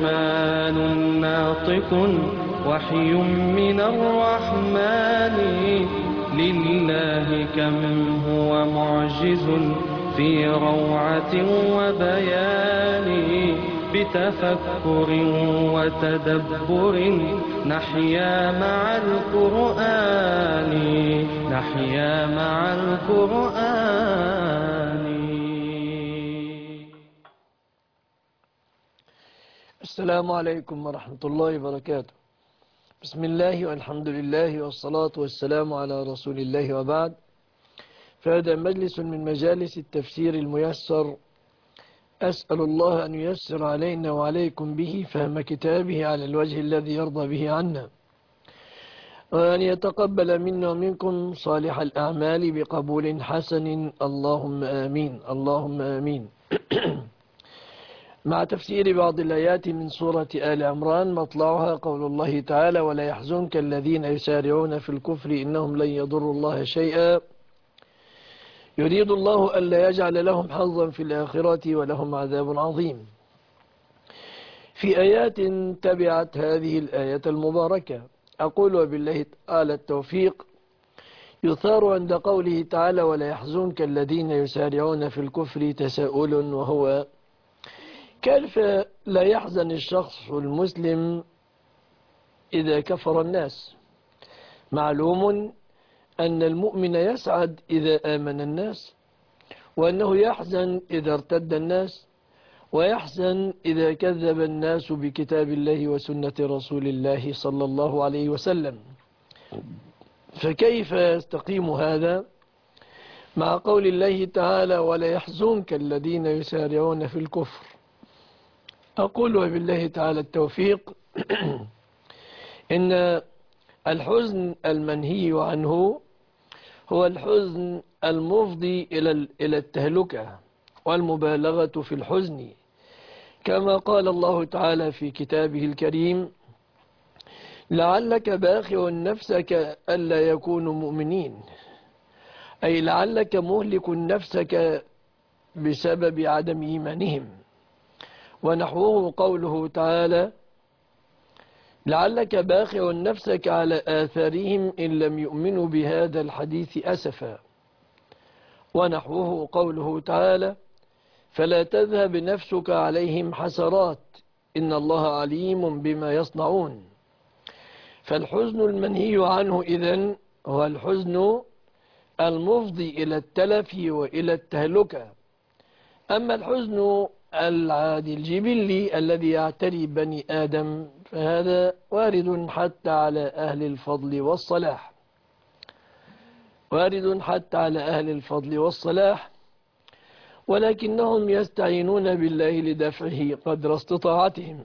قرآن ناطق وحي من الرحمن لله كم هو معجز في روعة وبيان بتفكر وتدبر نحيا مع القرآن نحيا مع القرآن. السلام عليكم ورحمة الله وبركاته. بسم الله والحمد لله والصلاة والسلام على رسول الله وبعد، فهذا مجلس من مجالس التفسير الميسر، أسأل الله أن ييسر علينا وعليكم به فهم كتابه على الوجه الذي يرضى به عنا، وأن يتقبل منا ومنكم صالح الأعمال بقبول حسن، اللهم آمين اللهم آمين. مع تفسير بعض الآيات من سورة آل عمران، مطلعها قول الله تعالى: ولا يحزنك الذين يسارعون في الكفر إنهم لن يضروا الله شيئا يريد الله ألا يجعل لهم حظا في الآخرة ولهم عذاب عظيم. في آيات تبعت هذه الآية المباركة أقول وبالله تعالى التوفيق، يثار عند قوله تعالى: ولا يحزنك الذين يسارعون في الكفر تساؤل، وهو كيف لا يحزن الشخص المسلم إذا كفر الناس؟ معلوم أن المؤمن يسعد إذا آمن الناس، وأنه يحزن إذا ارتد الناس، ويحزن إذا كذب الناس بكتاب الله وسنة رسول الله صلى الله عليه وسلم. فكيف يستقيم هذا مع قول الله تعالى: ولا يحزنك الذين يسارعون في الكفر؟ أقول وبالله تعالى التوفيق إن الحزن المنهي عنه هو الحزن المفضي إلى التهلكة والمبالغة في الحزن، كما قال الله تعالى في كتابه الكريم: لعلك باخع نفسك ألا يكونوا مؤمنين، أي لعلك مهلك نفسك بسبب عدم إيمانهم. ونحوه قوله تعالى: لعلك باخع نفسك على آثارهم إن لم يؤمنوا بهذا الحديث أسفا. ونحوه قوله تعالى: فلا تذهب نفسك عليهم حسرات إن الله عليم بما يصنعون. فالحزن المنهي عنه إذن هو الحزن المفضي إلى التلف وإلى التهلكة. أما الحزن العادي الجبلي الذي يعتري بني آدم فهذا وارد حتى على أهل الفضل والصلاح، وارد حتى على أهل الفضل والصلاح، ولكنهم يستعينون بالله لدفعه قدر استطاعتهم.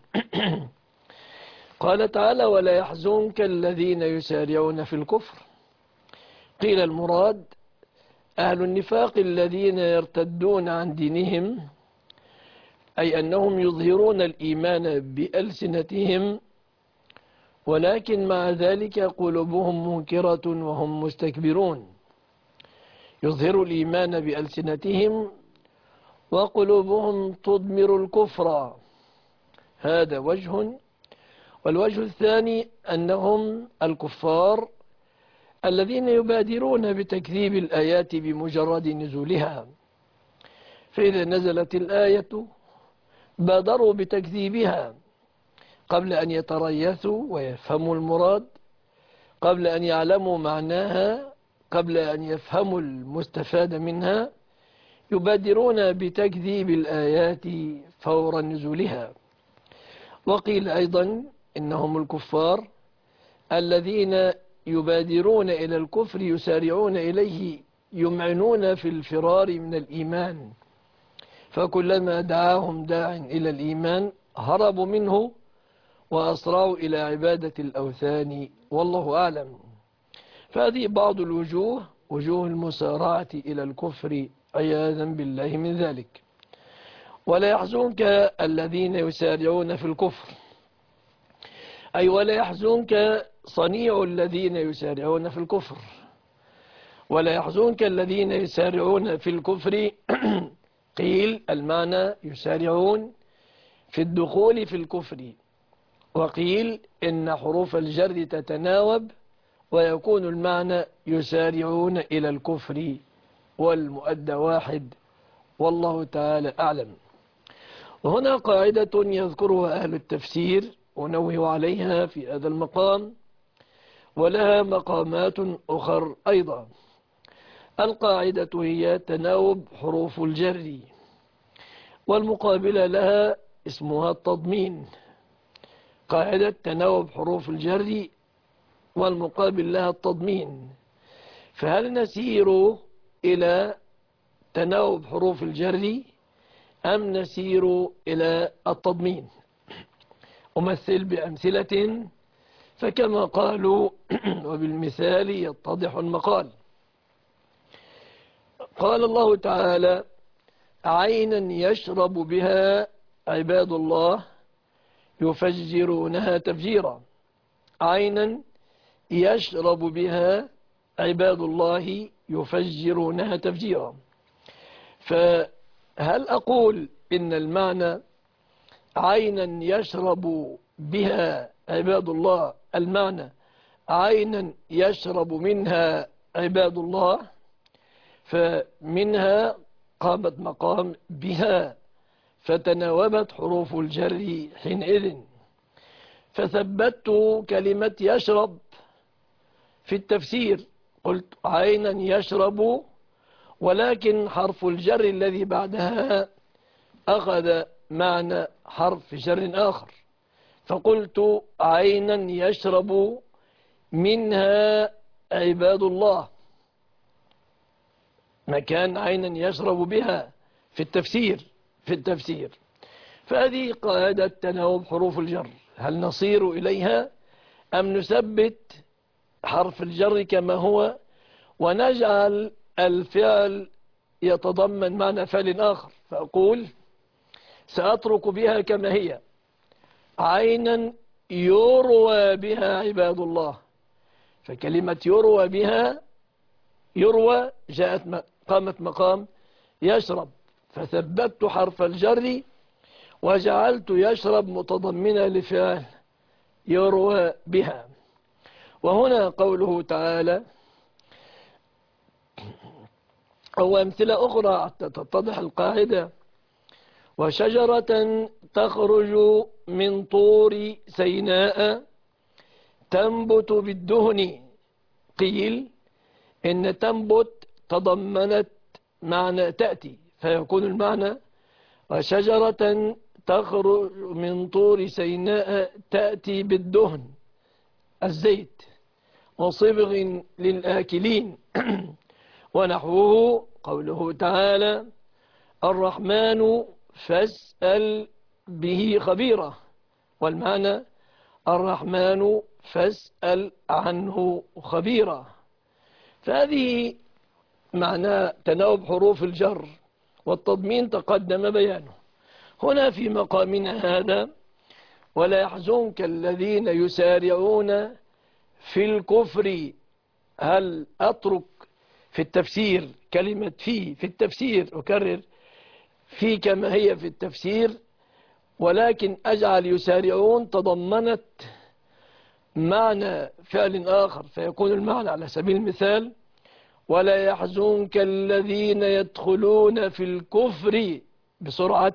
قال تعالى: ولا يحزنك الذين يسارعون في الكفر. قيل المراد أهل النفاق الذين يرتدون عن دينهم، أي أنهم يظهرون الإيمان بألسنتهم ولكن مع ذلك قلوبهم منكرة وهم مستكبرون. يظهر الإيمان بألسنتهم وقلوبهم تضمر الكفر، هذا وجه. والوجه الثاني أنهم الكفار الذين يبادرون بتكذيب الآيات بمجرد نزولها، فإذا نزلت الآية بادروا بتكذيبها قبل أن يتريثوا ويفهموا المراد، قبل أن يعلموا معناها، قبل أن يفهموا المستفاد منها، يبادرون بتكذيب الآيات فور نزولها. وقيل أيضا إنهم الكفار الذين يبادرون إلى الكفر، يسارعون إليه، يمعنون في الفرار من الإيمان، فكلما دعاهم داع إلى الإيمان هربوا منه وأسرعوا إلى عبادة الأوثان، والله أعلم. فهذه بعض الوجوه، وجوه المسارعة إلى الكفر عياذا بالله من ذلك. ولا يحزنك الذين يسارعون في الكفر، أي ولا يحزنك صنيع الذين يسارعون في الكفر. ولا يحزنك الذين يسارعون في الكفر قيل المعنى يسارعون في الدخول في الكفر. وقيل إن حروف الجر تتناوب ويكون المعنى يسارعون إلى الكفر، والمؤدى واحد، والله تعالى أعلم. وهنا قاعدة يذكرها أهل التفسير ونوه عليها في هذا المقام، ولها مقامات أخر أيضا. القاعدة هي تناوب حروف الجر، والمقابلة لها اسمها التضمين. قاعدة تناوب حروف الجر والمقابل لها التضمين. فهل نسير إلى تناوب حروف الجر أم نسير إلى التضمين؟ أمثل بأمثلة، فكما قالوا وبالمثال يتضح المقال. قال الله تعالى: عينا يشرب بها عباد الله يفجرونها تفجيرا. عينا يشرب بها عباد الله يفجرونها تفجيرا. فهل أقول إن المعنى عينا يشرب بها عباد الله، المعنى عينا يشرب منها عباد الله، فمنها قامت مقام بها، فتناوبت حروف الجر حينئذ. فثبت كلمة يشرب في التفسير، قلت عينا يشرب، ولكن حرف الجر الذي بعدها أخذ معنى حرف جر آخر، فقلت عينا يشرب منها عباد الله مكان عينا يشرب بها في التفسير. فهذه قاعدة تناوب حروف الجر. هل نصير إليها أم نثبت حرف الجر كما هو ونجعل الفعل يتضمن معنى فعل آخر؟ فأقول سأترك بها كما هي، عينا يروى بها عباد الله. فكلمة يروى بها، يروى جاءت قامت مقام يشرب، فثبت حرف الجر وجعلت يشرب متضمنة لفعل يروى بها. وهنا قوله تعالى أو أمثلة أخرى حتى تتضح القاعدة: وشجرة تخرج من طور سيناء تنبت بالدهن. قيل إن تنبت تضمنت معنى تأتي، فيكون المعنى وشجرة تخرج من طور سيناء تأتي بالدهن الزيت وصبغ للآكلين. ونحوه قوله تعالى: الرحمن فاسأل به خبيرا. والمعنى الرحمن فاسأل عنه خبيرا. فهذه معنى تناوب حروف الجر والتضمين تقدم بيانه. هنا في مقامنا هذا: ولا يحزنك الذين يسارعون في الكفر. هل أترك في التفسير كلمة في التفسير، أكرر في كما هي في التفسير، ولكن أجعل يسارعون تضمنت معنى فعل آخر، فيكون المعنى على سبيل المثال: ولا يحزنك الذين يدخلون في الكفر بسرعة.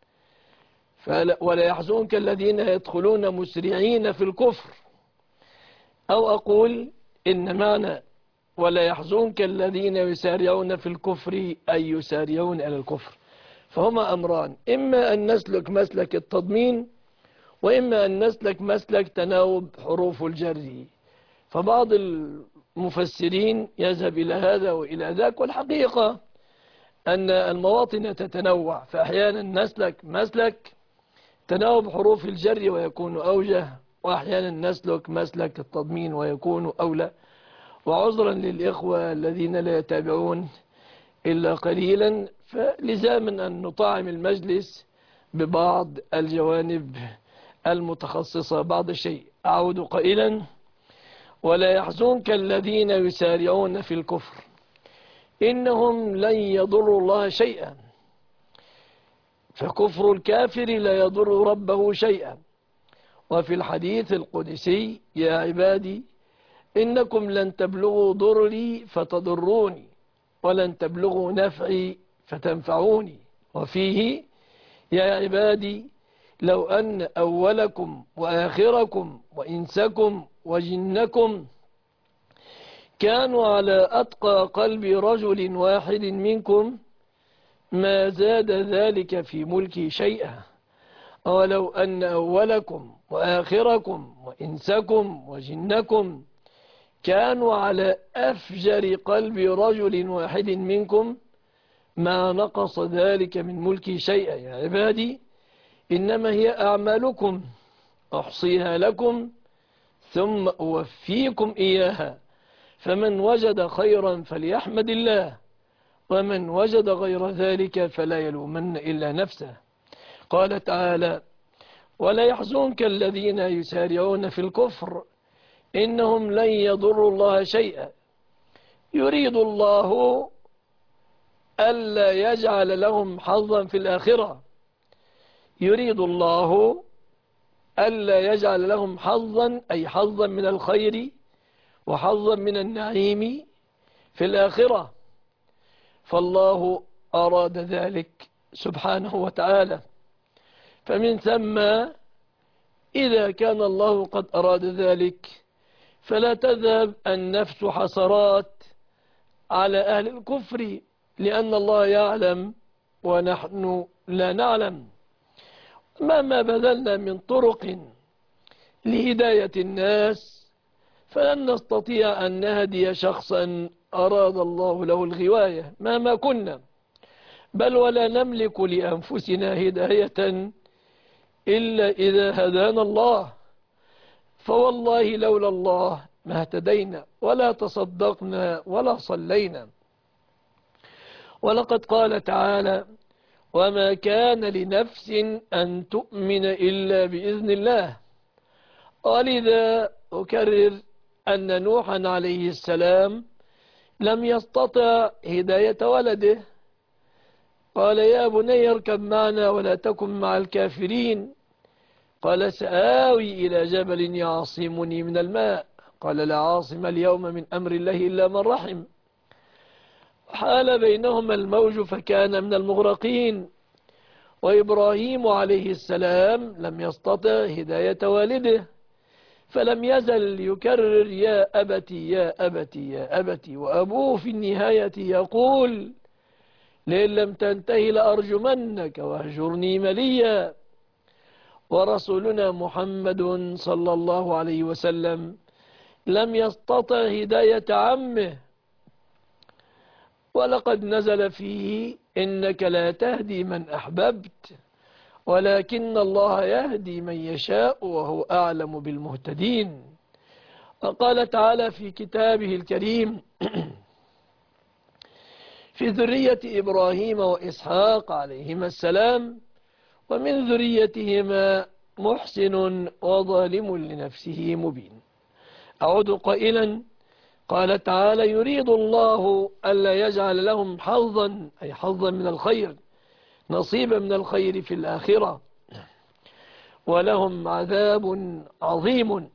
ولا يحزنك الذين يدخلون مسرعين في الكفر. أو أقول إن معنى ولا يحزنك الذين يسارعون في الكفر أي يسارعون إلى الكفر. فهما أمران: إما أن نسلك مسلك التضمين، وإما أن نسلك مسلك تناوب حروف الجر. فبعض المفسرين يذهب إلى هذا وإلى ذاك، والحقيقة أن المواطن تتنوع، فأحيانا نسلك مسلك تناوب حروف الجر ويكون أوجه، وأحيانا نسلك مسلك التضمين ويكون أولى. وعذرا للإخوة الذين لا يتابعون إلا قليلا، فلزاما أن نطعم المجلس ببعض الجوانب المتخصصة بعض الشيء. أعود قائلا: ولا يحزنك الذين يسارعون في الكفر إنهم لن يضروا الله شيئا. فكفر الكافر لا يضر ربه شيئا. وفي الحديث القدسي: يا عبادي إنكم لن تبلغوا ضري فتضروني ولن تبلغوا نفعي فتنفعوني. وفيه: يا عبادي لو أن أولكم وآخركم وإنسكم وجنكم كانوا على أتقى قلب رجل واحد منكم ما زاد ذلك في ملكي شيئا. ولو أن أولكم وآخركم وإنسكم وجنكم كانوا على أفجر قلب رجل واحد منكم ما نقص ذلك من ملكي شيئا. يا عبادي إنما هي أعمالكم أحصيها لكم ثم أوفيكم إياها، فمن وجد خيرا فليحمد الله، ومن وجد غير ذلك فلا يلومن إلا نفسه. قال تعالى: ولا يحزنك الذين يسارعون في الكفر إنهم لن يضروا الله شيئا يريد الله ألا يجعل لهم حظا في الآخرة. يريد الله ألا يجعل لهم حظا، أي حظا من الخير وحظا من النعيم في الآخرة، فالله أراد ذلك سبحانه وتعالى. فمن ثم إذا كان الله قد أراد ذلك فلا تذهب النفس حسرات على أهل الكفر، لأن الله يعلم ونحن لا نعلم. مهما بذلنا من طرق لهداية الناس فلن نستطيع أن نهدي شخصا أراد الله له الغواية مهما كنا، بل ولا نملك لأنفسنا هداية إلا إذا هدانا الله. فوالله لولا الله ما اهتدينا ولا تصدقنا ولا صلينا. ولقد قال تعالى: وما كان لنفس أن تؤمن إلا بإذن الله. ولذا أكرر أن نوحا عليه السلام لم يستطع هداية ولده. قال: يا بني اركب معنا ولا تكن مع الكافرين. قال: سآوي إلى جبل يعصمني من الماء. قال: لا عاصم اليوم من أمر الله إلا من رحم. حال بينهما الموج فكان من المغرقين. وإبراهيم عليه السلام لم يستطع هداية والده، فلم يزل يكرر: يا أبتي يا أبتي يا أبتي. وأبوه في النهاية يقول: لئن لم تنتهي لأرجمنك واهجرني مليا. ورسولنا محمد صلى الله عليه وسلم لم يستطع هداية عمه، ولقد نزل فيه: إنك لا تهدي من أحببت ولكن الله يهدي من يشاء وهو أعلم بالمهتدين. وقال تعالى في كتابه الكريم: في ذرية إبراهيم وإسحاق عليهما السلام ومن ذريتهما محسن وظالم لنفسه مبين. أعود قائلا: قال تعالى: يريد الله ألا يجعل لهم حظا، أي حظا من الخير، نصيبا من الخير في الآخرة، ولهم عذاب عظيم.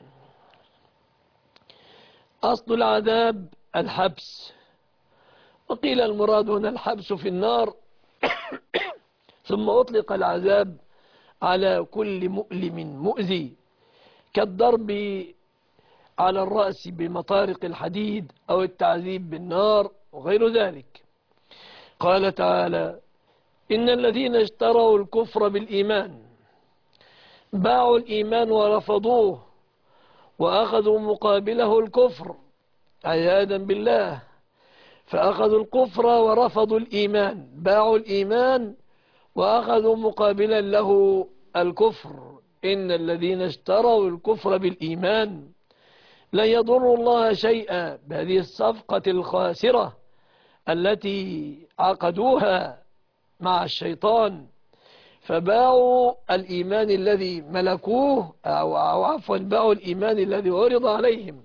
أصل العذاب الحبس، وقيل المراد هنا الحبس في النار ثم أطلق العذاب على كل مؤلم مؤذي كالضرب على الرأس بمطارق الحديد أو التعذيب بالنار وغير ذلك. قال تعالى: إن الذين اشتروا الكفر بالإيمان باعوا الإيمان ورفضوه وأخذوا مقابله الكفر عياذا بالله. فأخذوا الكفر ورفضوا الإيمان، باعوا الإيمان وأخذوا مقابلا له الكفر. إن الذين اشتروا الكفر بالإيمان لن يضروا الله شيئا بهذه الصفقة الخاسرة التي عقدوها مع الشيطان، فباعوا الإيمان الذي ملكوه، أو عفوا باعوا الإيمان الذي عرض عليهم،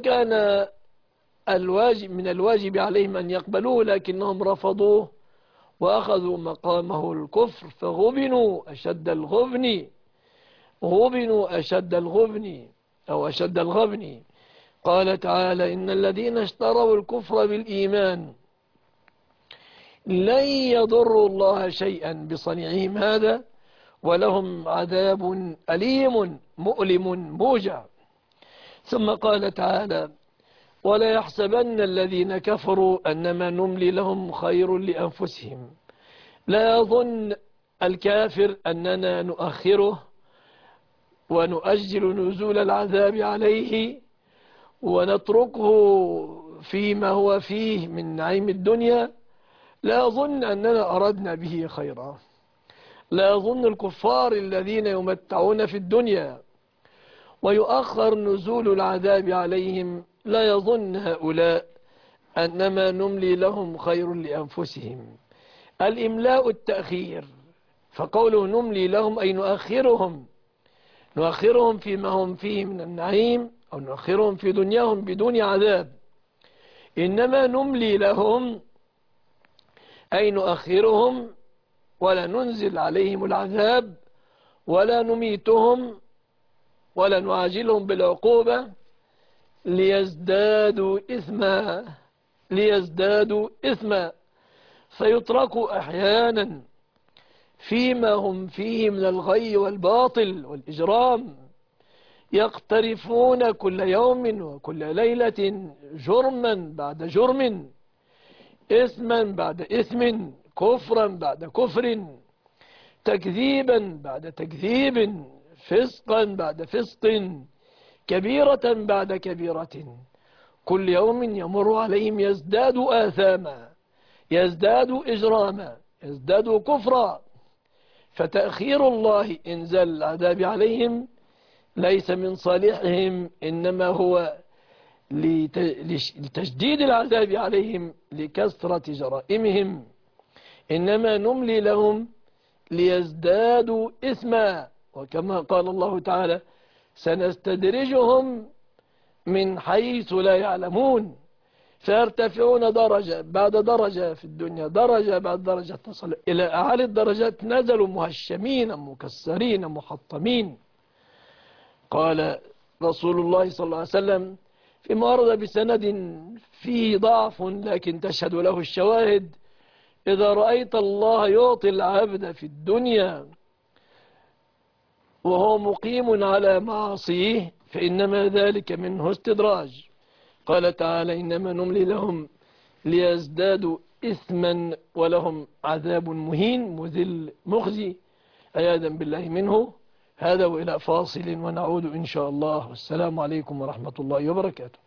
وكان من الواجب عليهم أن يقبلوه لكنهم رفضوه وأخذوا مقامه الكفر فغبنوا أشد الغبن، غبنوا أشد الغبن أو أشد الغبن. قال تعالى: إن الذين اشتروا الكفر بالإيمان لن يضروا الله شيئا بصنيعهم هذا ولهم عذاب أليم مؤلم موجع. ثم قال تعالى: ولا يحسبن الذين كفروا أنما نملي لهم خير لأنفسهم. لا يظن الكافر أننا نؤخره ونؤجل نزول العذاب عليه ونتركه فيما هو فيه من نعيم الدنيا. لا يظن أننا أردنا به خيرا. لا يظن الكفار الذين يمتعون في الدنيا ويؤخر نزول العذاب عليهم، لا يظن هؤلاء أنما نملي لهم خير لأنفسهم. الإملاء التأخير، فقوله نملي لهم أي نؤخرهم فيما هم فيه من النعيم، أو نؤخرهم في دنياهم بدون عذاب. إنما نملي لهم أي نؤخرهم ولا ننزل عليهم العذاب ولا نميتهم ولا نعاجلهم بالعقوبة ليزدادوا إثما فيتركوا أحيانا فيما هم فيه من الغي والباطل والإجرام، يقترفون كل يوم وكل ليلة جرما بعد جرم، إثما بعد إثم، كفرا بعد كفر، تكذيبا بعد تكذيب، فسقا بعد فسق، كبيرة بعد كبيرة. كل يوم يمر عليهم يزداد آثاما، يزداد إجراما، يزداد كفرا. فتأخير الله إنزال العذاب عليهم ليس من صالحهم، إنما هو لتشديد العذاب عليهم لكثرة جرائمهم. إنما نملي لهم ليزدادوا إثما، وكما قال الله تعالى: سنستدرجهم من حيث لا يعلمون، فيرتفعون درجة بعد درجة في الدنيا، درجة بعد درجة، تصل إلى أعلى الدرجات، نزلوا مهشمين مكسرين محطمين. قال رسول الله صلى الله عليه وسلم فيما ورد بسند فيه ضعف لكن تشهد له الشواهد: إذا رأيت الله يعطي العبد في الدنيا وهو مقيم على معاصيه فإنما ذلك منه استدراج. قال تعالى: إنما نملي لهم ليزدادوا إثما ولهم عذاب مهين مذل مخزي، عياذا بالله منه. هذا وإلى فاصل ونعود إن شاء الله، والسلام عليكم ورحمة الله وبركاته.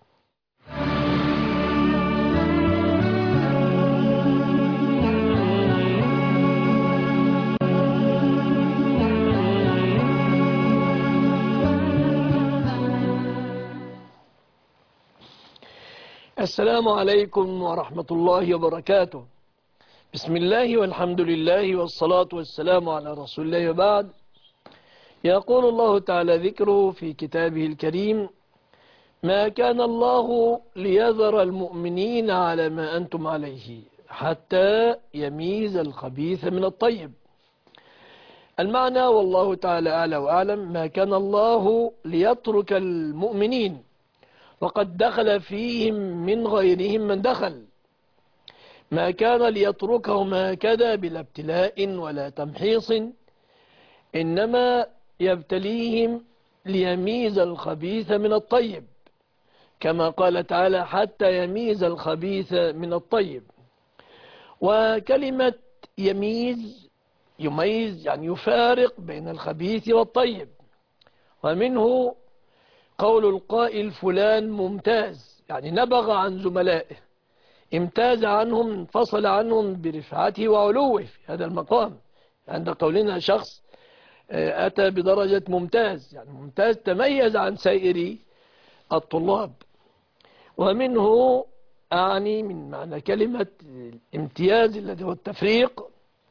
السلام عليكم ورحمة الله وبركاته. بسم الله والحمد لله والصلاة والسلام على رسول الله، وبعد. يقول الله تعالى ذكره في كتابه الكريم: ما كان الله ليذر المؤمنين على ما أنتم عليه حتى يميز الخبيث من الطيب. المعنى والله تعالى أعلى وأعلم: ما كان الله ليترك المؤمنين وقد دخل فيهم من غيرهم من دخل، ما كان ليتركهم هكذا بلا ابتلاء ولا تمحيص، إنما يبتليهم ليميز الخبيث من الطيب، كما قال تعالى: حتى يميز الخبيث من الطيب. وكلمة يميز يعني يفارق بين الخبيث والطيب. ومنه قول القائل: فلان ممتاز، يعني نبغ عن زملائه، امتاز عنهم، انفصل عنهم برفعته وعلوه في هذا المقام. عند قولنا شخص أتى بدرجة ممتاز، يعني ممتاز تميز عن سائر الطلاب. ومنه أعني من معنى كلمة الامتياز الذي هو التفريق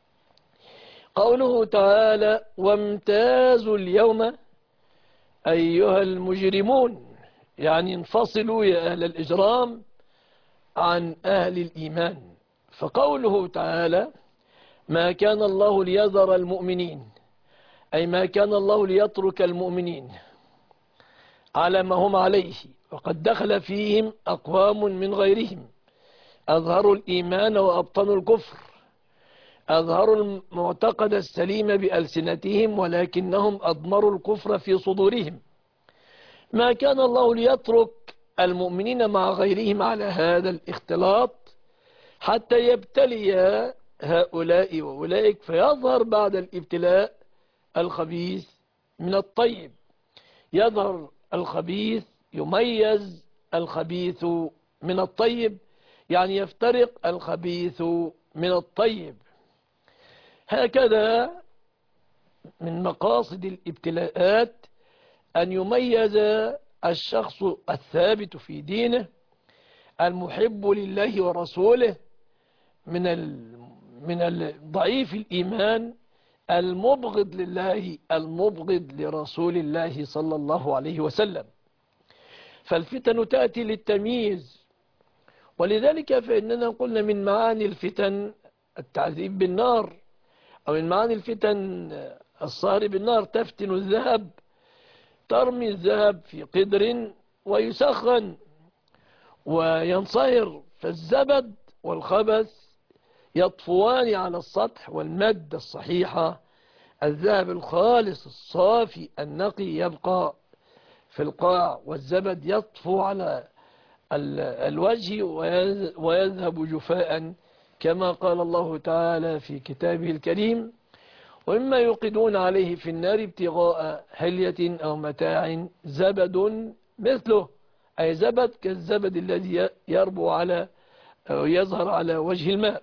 قوله تعالى: وامتازوا اليوم أيها المجرمون، يعني انفصلوا يا أهل الإجرام عن أهل الإيمان. فقوله تعالى: ما كان الله ليذر المؤمنين، أي ما كان الله ليترك المؤمنين على ما هم عليه، وقد دخل فيهم أقوام من غيرهم أظهروا الإيمان وأبطنوا الكفر، أظهروا المعتقد السليم بألسنتهم ولكنهم أضمروا الكفر في صدورهم. ما كان الله ليترك المؤمنين مع غيرهم على هذا الاختلاط حتى يبتلي هؤلاء وأولئك، فيظهر بعد الابتلاء الخبيث من الطيب، يظهر الخبيث، يميز الخبيث من الطيب، يعني يفترق الخبيث من الطيب. هكذا من مقاصد الابتلاءات أن يميز الشخص الثابت في دينه المحب لله ورسوله من ضعيف الإيمان المبغض لله المبغض لرسول الله صلى الله عليه وسلم. فالفتن تأتي للتمييز، ولذلك فإننا قلنا من معاني الفتن التعذيب بالنار، أو من معاني الفتن الصهر بالنار. تفتن الذهب، ترمي الذهب في قدر ويسخن وينصهر، فالزبد والخبث يطفوان على السطح، والمادة الصحيحة الذهب الخالص الصافي النقي يبقى في القاع، والزبد يطفو على الوجه ويذهب جفاء، كما قال الله تعالى في كتابه الكريم: ومما يوقدون عليه في النار ابتغاء حلية أو متاع زبد مثله، أي زبد كالزبد الذي يربو على أو يظهر على وجه الماء.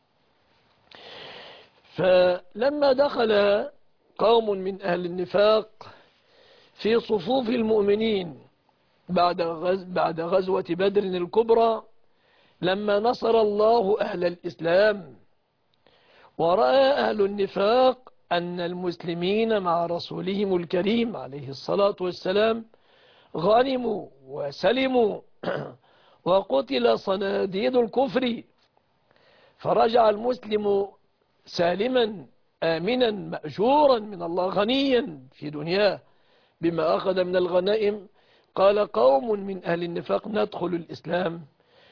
فلما دخل قوم من أهل النفاق في صفوف المؤمنين بعد غزوة بدر الكبرى، لما نصر الله أهل الإسلام ورأى أهل النفاق أن المسلمين مع رسولهم الكريم عليه الصلاة والسلام غنموا وسلموا وقتل صناديد الكفر، فرجع المسلم سالما آمنا مأجورا من الله غنيا في دنياه بما أخذ من الغنائم. قال قوم من أهل النفاق: ندخل الإسلام،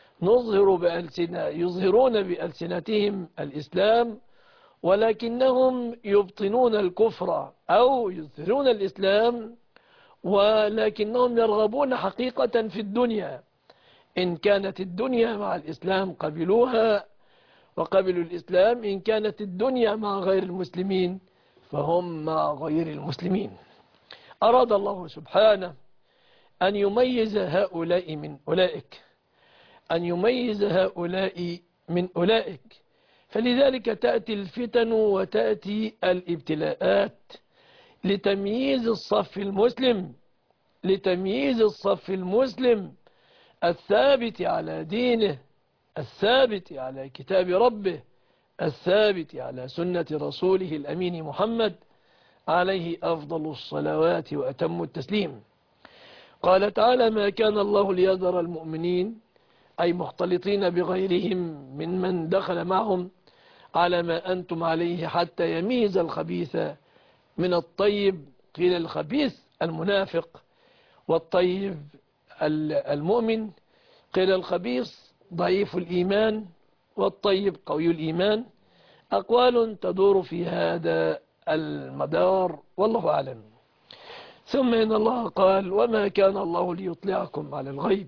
يظهرون بألسنتهم الإسلام ولكنهم يبطنون الكفر، أو يظهرون الإسلام ولكنهم يرغبون حقيقة في الدنيا. إن كانت الدنيا مع الإسلام قبلوها وقبلوا الإسلام، إن كانت الدنيا مع غير المسلمين فهم مع غير المسلمين. أراد الله سبحانه أن يميز هؤلاء من أولئك، أن يميز هؤلاء من أولئك، فلذلك تأتي الفتن وتأتي الابتلاءات لتمييز الصف المسلم، لتمييز الصف المسلم الثابت على دينه، الثابت على كتاب ربه، الثابت على سنة رسوله الأمين محمد عليه أفضل الصلوات وأتم التسليم. قال تعالى: ما كان الله ليذر المؤمنين، أي مختلطين بغيرهم من دخل معهم، على ما أنتم عليه حتى يميز الخبيث من الطيب. قيل الخبيث المنافق، والطيب المؤمن. قيل الخبيث ضعيف الإيمان، والطيب قوي الإيمان. أقوال تدور في هذا المدار، والله أعلم. ثم إن الله قال: وما كان الله ليطلعكم على الغيب،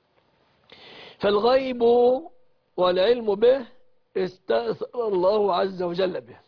فالغيب والعلم به استأثر الله عز وجل به،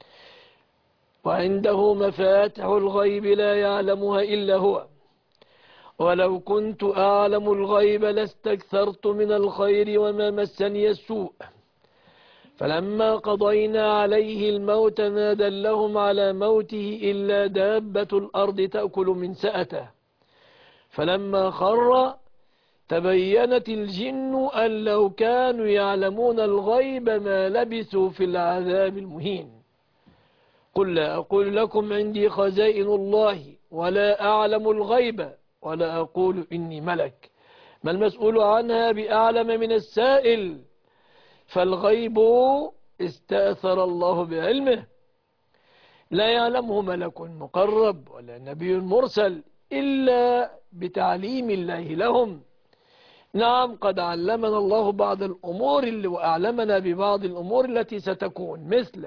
وعنده مفاتح الغيب لا يعلمها إلا هو، ولو كنت أعلم الغيب لاستكثرت من الخير وما مسني السوء، فلما قضينا عليه الموت ما دلهم على موته إلا دابة الأرض تأكل من سأته، فلما خر تبينت الجن أن لو كانوا يعلمون الغيب ما لبثوا في العذاب المهين. قل لا أقول لكم عندي خزائن الله ولا أعلم الغيب ولا أقول إني ملك، ما المسؤول عنها بأعلم من السائل، فالغيب استأثر الله بعلمه، لا يعلمه ملك مقرب ولا نبي مرسل إلا بتعليم الله لهم. نعم، قد علمنا الله بعض الأمور وأعلمنا ببعض الأمور التي ستكون، مثل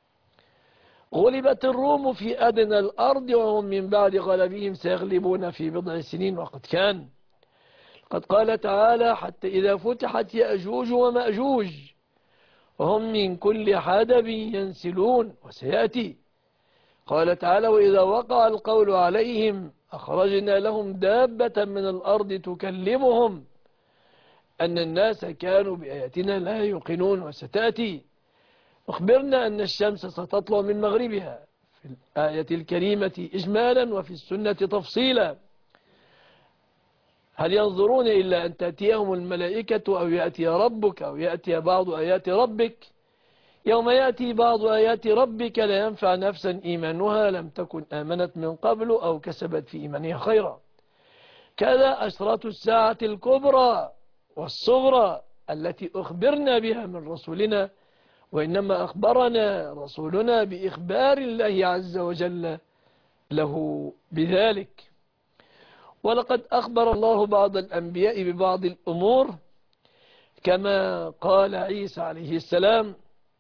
غلبت الروم في أدنى الأرض وهم من بعد غلبهم سيغلبون في بضع سنين، وقد كان. قد قال تعالى: حتى إذا فتحت يأجوج ومأجوج وهم من كل حدب ينسلون، وسيأتي. قال تعالى: وإذا وقع القول عليهم أخرجنا لهم دابة من الأرض تكلمهم أن الناس كانوا بآياتنا لا يوقنون، وستأتي. أخبرنا أن الشمس ستطلع من مغربها في الآية الكريمة إجمالا وفي السنة تفصيلا. هل ينظرون إلا أن تأتيهم الملائكة أو يأتي ربك أو يأتي بعض آيات ربك؟ يوم يأتي بعض آيات ربك لا ينفع نفسا إيمانها لم تكن آمنت من قبل أو كسبت في إيمانها خيرا. كذا أشراط الساعة الكبرى والصغرى التي أخبرنا بها من رسولنا، وإنما أخبرنا رسولنا بإخبار الله عز وجل له بذلك. ولقد أخبر الله بعض الأنبياء ببعض الأمور، كما قال عيسى عليه السلام: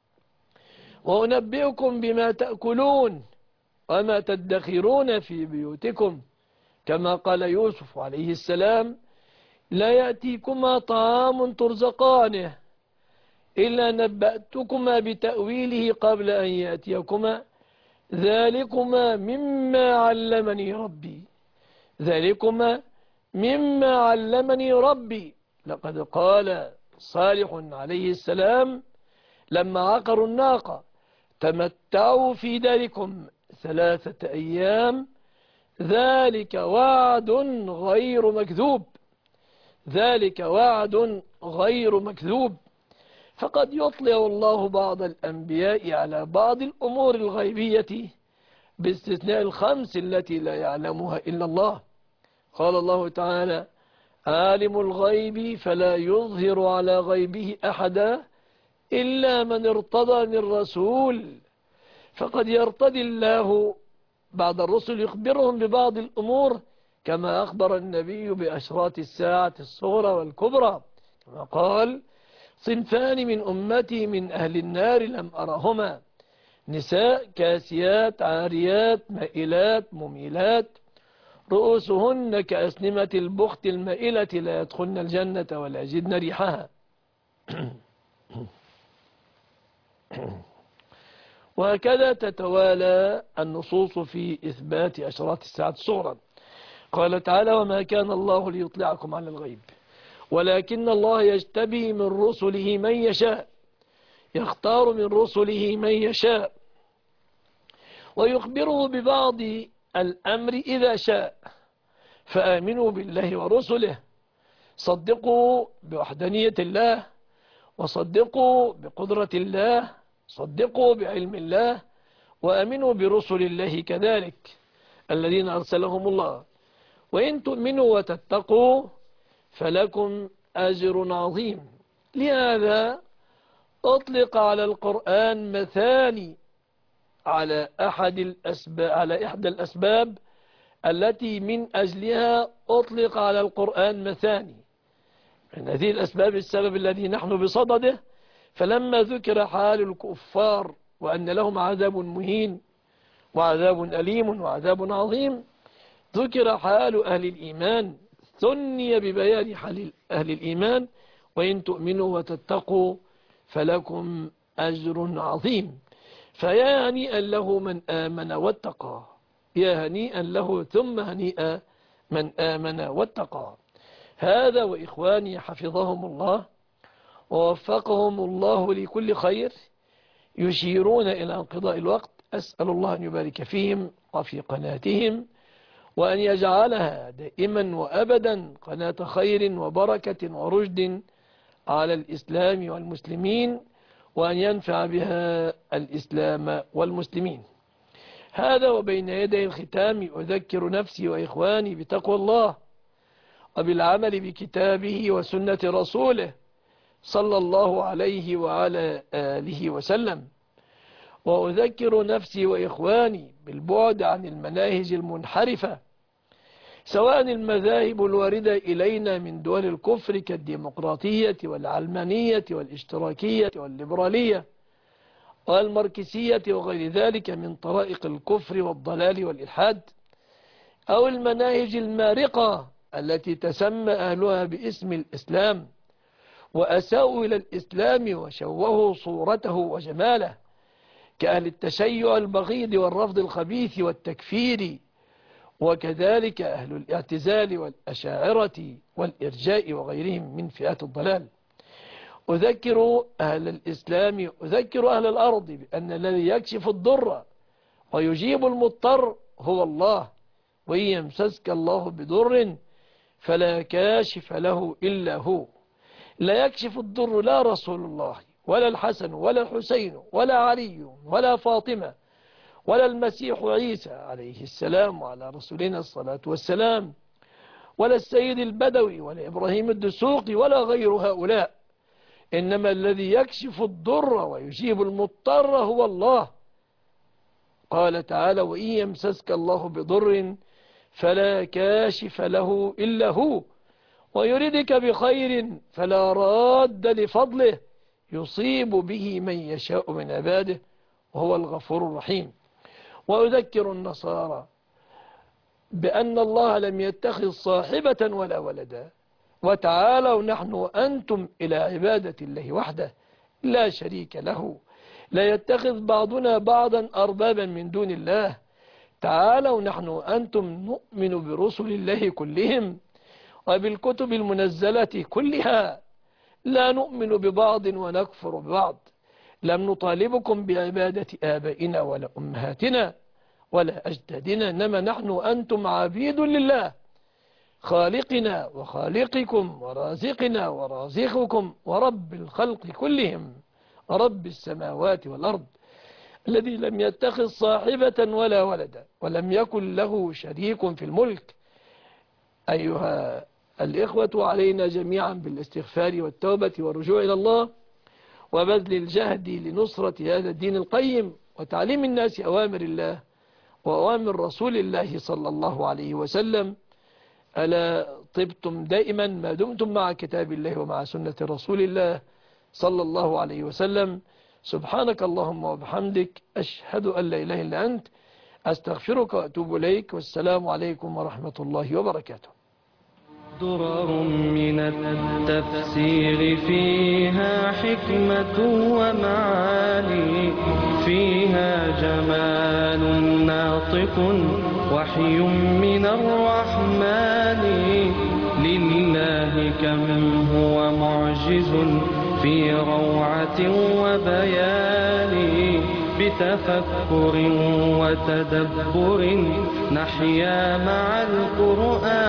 وأنبئكم بما تأكلون وما تدخرون في بيوتكم. كما قال يوسف عليه السلام: لا يأتيكما طعام ترزقانه إلا نبأتكما بتأويله قبل أن يأتيكما ذلكما مما علمني ربي. ذلكما مما علمني ربي. لقد قال صالح عليه السلام لما عقروا الناقة: تمتعوا في داركم 3 أيام ذلك وعد غير مكذوب. ذلك وعد غير مكذوب. فقد يطلع الله بعض الأنبياء على بعض الأمور الغيبية باستثناء ال5 التي لا يعلمها إلا الله. قال الله تعالى: عالم الغيب فلا يظهر على غيبه أحدا إلا من ارتضى من رسول. فقد يرتضي الله بعض الرسل يخبرهم ببعض الأمور، كما أخبر النبي بأشراط الساعة الصغرى والكبرى، كما قال: صنفان من أمتي من أهل النار لم أرهما، نساء كاسيات عاريات مائلات مميلات رؤوسهن كأسنمة البخت المائلة لا يدخلن الجنة ولا يجدن ريحها. وهكذا تتوالى النصوص في إثبات أشراط الساعة الصغرى. قال تعالى: وما كان الله ليطلعكم على الغيب ولكن الله يجتبي من رسله من يشاء، يختار من رسله من يشاء ويخبره ببعض الأمر إذا شاء. فآمنوا بالله ورسله، صدقوا بوحدانية الله، وصدقوا بقدرة الله، صدقوا بعلم الله، وآمنوا برسل الله كذلك الذين أرسلهم الله. وإن تؤمنوا وتتقوا فلكم أجر عظيم. لهذا أطلق على القرآن مثاني على إحدى الأسباب التي من أجلها أطلق على القرآن مثاني. من هذه الأسباب السبب الذي نحن بصدده، فلما ذكر حال الكفار وأن لهم عذاب مهين وعذاب أليم وعذاب عظيم، ذكر حال أهل الإيمان، ثني ببيان حال أهل الإيمان: وإن تؤمنوا وتتقوا فلكم أجر عظيم. فيا هنيئا له من آمن واتقى، يا هنيئا له ثم هنيئا من آمن واتقى. هذا وإخواني حفظهم الله ووفقهم الله لكل خير يشيرون إلى انقضاء الوقت. أسأل الله أن يبارك فيهم وفي قناتهم، وأن يجعلها دائما وأبدا قناة خير وبركة ورشد على الإسلام والمسلمين، وأن ينفع بها الإسلام والمسلمين. هذا وبين يدي الختام أذكر نفسي وإخواني بتقوى الله وبالعمل بكتابه وسنة رسوله، صلى الله عليه وعلى آله وسلم. وأذكر نفسي وإخواني بالبعد عن المناهج المنحرفة، سواء المذاهب الواردة إلينا من دول الكفر كالديمقراطية والعلمانية والاشتراكية والليبرالية والماركسية وغير ذلك من طرائق الكفر والضلال والإلحاد، أو المناهج المارقة التي تسمى أهلها باسم الإسلام وأساءوا إلى الإسلام وشوهوا صورته وجماله، كأهل التشيع البغيض والرفض الخبيث والتكفير، وكذلك أهل الاعتزال والأشاعرة والإرجاء وغيرهم من فئات الضلال. أذكر أهل الإسلام، أذكر أهل الأرض بأن الذي يكشف الضر ويجيب المضطر هو الله، وإن يمسسك الله بضر فلا كاشف له إلا هو. لا يكشف الضر لا رسول الله ولا الحسن ولا الحسين ولا علي ولا فاطمة ولا المسيح عيسى عليه السلام وعلى رسولنا الصلاة والسلام، ولا السيد البدوي ولا إبراهيم الدسوقي ولا غير هؤلاء، إنما الذي يكشف الضر ويجيب المضطر هو الله. قال تعالى: وإن يمسسك الله بضر فلا كاشف له إلا هو، ويردك بخير فلا راد لفضله، يصيب به من يشاء من عباده وهو الغفور الرحيم. وأذكر النصارى بأن الله لم يتخذ صاحبة ولا ولدا، وتعالوا نحن وأنتم إلى عبادة الله وحده لا شريك له، لا يتخذ بعضنا بعضا أربابا من دون الله. تعالوا نحن وأنتم نؤمن برسل الله كلهم وبالكتب المنزلة كلها، لا نؤمن ببعض ونكفر ببعض. لم نطالبكم بعبادة آبائنا ولا أمهاتنا ولا أجدادنا، إنما نحن وأنتم عبيد لله خالقنا وخالقكم ورازقنا ورازقكم ورب الخلق كلهم، رب السماوات والأرض، الذي لم يتخذ صاحبة ولا ولدا ولم يكن له شريك في الملك. أيها الإخوة، علينا جميعا بالاستغفار والتوبة والرجوع إلى الله وبذل الجهد لنصرة هذا الدين القيم وتعليم الناس أوامر الله وأوامر رسول الله صلى الله عليه وسلم. ألا طبتم دائما ما دمتم مع كتاب الله ومع سنة رسول الله صلى الله عليه وسلم. سبحانك اللهم وبحمدك، أشهد أن لا إله إلا أنت، أستغفرك وأتوب إليك، والسلام عليكم ورحمة الله وبركاته. درر من التفسير فيها حكمة ومعاني، فيها جمال ناطق وحي من الرحمن، لله كم هو معجز في روعة وبيان، بتفكر وتدبر نحيا مع القرآن.